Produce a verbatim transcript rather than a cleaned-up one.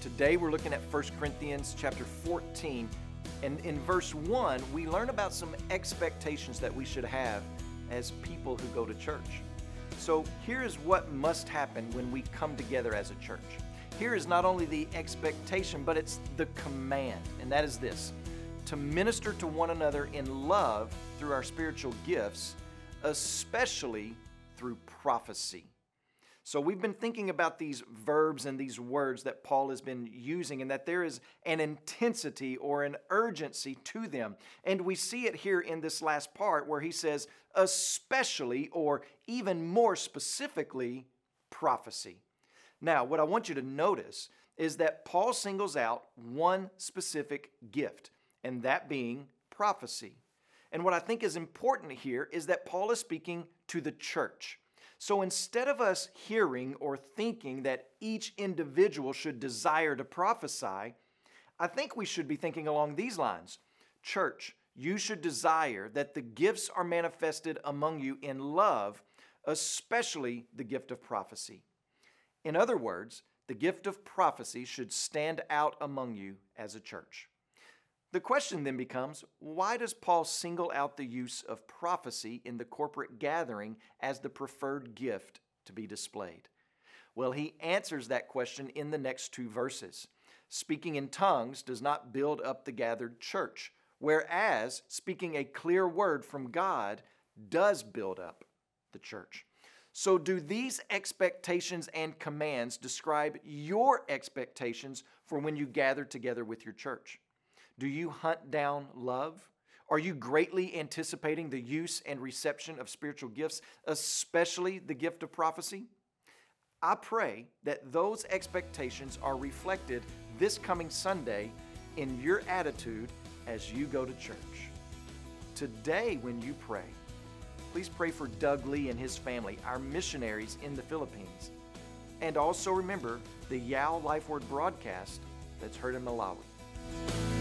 Today we're looking at First Corinthians chapter fourteen, and in verse one, we learn about some expectations that we should have as people who go to church. So here is what must happen when we come together as a church. Here is not only the expectation, but it's the command, and that is this: to minister to one another in love through our spiritual gifts, especially through prophecy. So we've been thinking about these verbs and these words that Paul has been using, and that there is an intensity or an urgency to them. And we see it here in this last part where he says, especially, or even more specifically, prophecy. Now, what I want you to notice is that Paul singles out one specific gift, and that being prophecy. And what I think is important here is that Paul is speaking to the church. So instead of us hearing or thinking that each individual should desire to prophesy, I think we should be thinking along these lines. Church, you should desire that the gifts are manifested among you in love, especially the gift of prophecy. In other words, the gift of prophecy should stand out among you as a church. The question then becomes, why does Paul single out the use of prophecy in the corporate gathering as the preferred gift to be displayed? Well, he answers that question in the next two verses. Speaking in tongues does not build up the gathered church, whereas speaking a clear word from God does build up the church. So do these expectations and commands describe your expectations for when you gather together with your church? Do you hunt down love? Are you greatly anticipating the use and reception of spiritual gifts, especially the gift of prophecy? I pray that those expectations are reflected this coming Sunday in your attitude as you go to church. Today, when you pray, please pray for Doug Lee and his family, our missionaries in the Philippines. And also remember the Yao Life Word broadcast that's heard in Malawi.